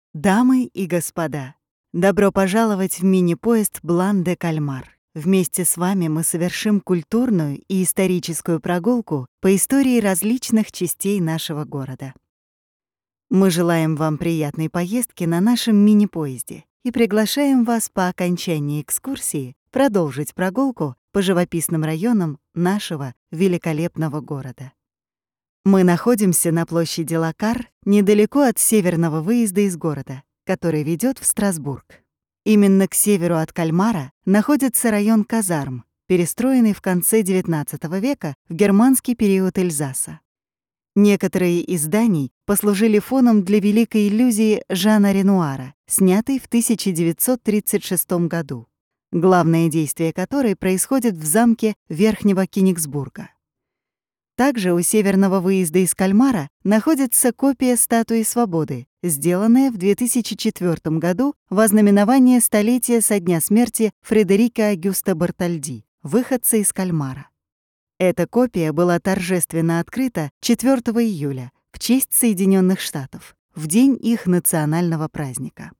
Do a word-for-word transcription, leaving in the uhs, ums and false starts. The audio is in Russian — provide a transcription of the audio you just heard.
Дамы и господа, добро пожаловать в мини-поезд «Блан-де-Кальмар». Вместе с вами мы совершим культурную и историческую прогулку по истории различных частей нашего города. Мы желаем вам приятной поездки на нашем мини-поезде и приглашаем вас по окончании экскурсии продолжить прогулку по живописным районам нашего великолепного города. Мы находимся на площади Лакар, недалеко от северного выезда из города, который ведет в Страсбург. Именно к северу от Кальмара находится район казарм, перестроенный в конце девятнадцатого века в германский период Эльзаса. Некоторые из зданий послужили фоном для великой иллюзии Жана Ренуара, снятой в тысяча девятьсот тридцать шестом году, главное действие которой происходит в замке Верхнего Кёнигсбурга. Также у северного выезда из Кальмара находится копия статуи Свободы, сделанная в две тысячи четвёртом году во знаменование столетия со дня смерти Фредерика Агюста Бартольди, выходца из Кальмара. Эта копия была торжественно открыта четвёртого июля в честь Соединенных Штатов, в день их национального праздника.